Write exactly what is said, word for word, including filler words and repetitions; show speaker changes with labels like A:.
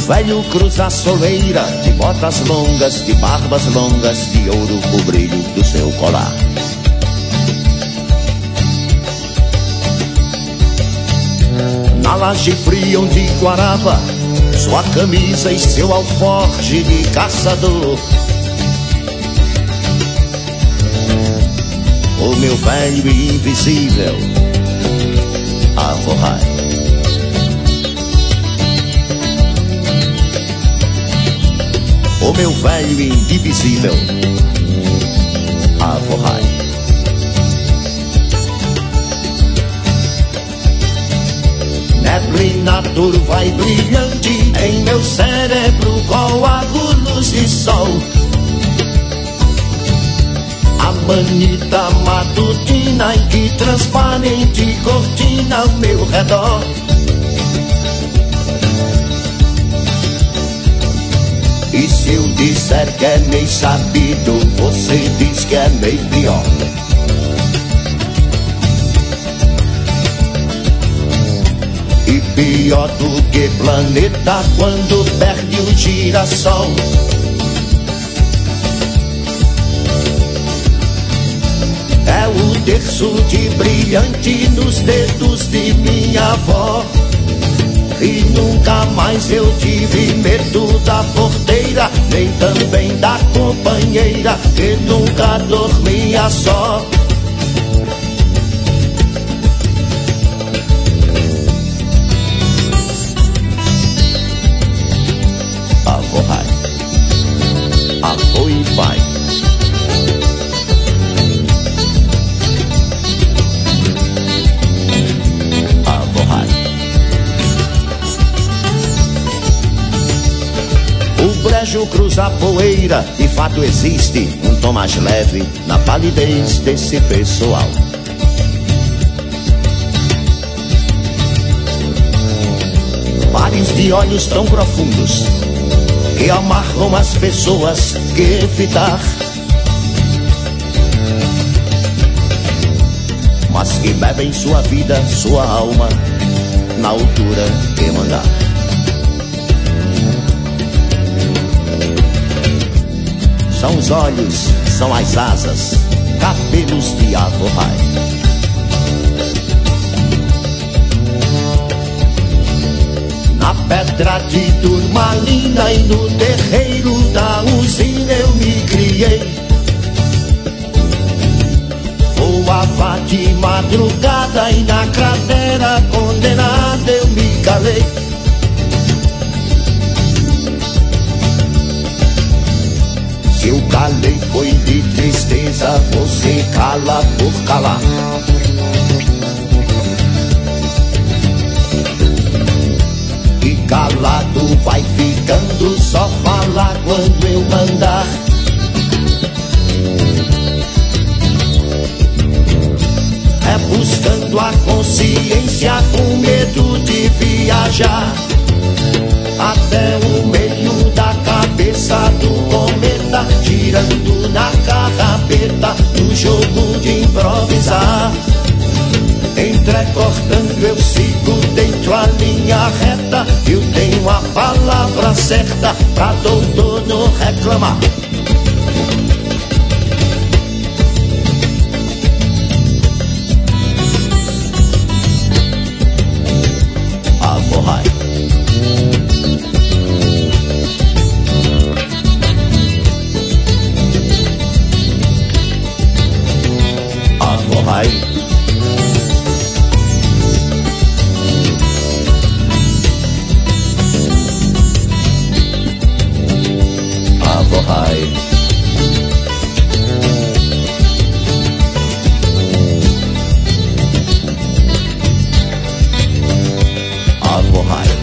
A: velho cruza a soleira, de botas longas, de barbas longas, de ouro o brilho do seu colar. Na laje fria onde guarava sua camisa e seu alforje de caçador, o meu velho e invisível Avo-Hai. O meu velho e indivisível Avo-Hai. Neblina turva e brilhante em meu cérebro, coágulos de sol. A manita matutina em que transparente cortina ao meu redor. E se eu disser que é meio sabido, você diz que é meio pior. E pior do que planeta quando perde o girassol. É o terço de brilhante nos dedos de minha avó. E nunca mais eu tive medo da porteira, nem também da companheira, que nunca dormia só. Avo-Hai, avô e pai. O brejo cruza a poeira, de fato existe um tom mais leve na palidez desse pessoal. Pares de olhos tão profundos que amarram as pessoas que evitar, mas que bebem sua vida, sua alma, na altura que mandar. São os olhos, são as asas, cabelos de Avo-Hai. Na pedra de turmalina e no terreiro da usina eu me criei. Voava de madrugada e na cratera condenada eu me calei. Se eu calei foi de tristeza, você cala por calar. E calado vai ficando, só falar quando eu mandar. É buscando a consciência com medo de viajar até o meio da cabeça do cometa, girando na carrapeta do jogo de improvisar. Entrecortando eu sigo dentro a linha reta, eu tenho a palavra certa pra doutor não reclamar. Avo-Hai. Avo-Hai. Avo-Hai. Avo-Hai.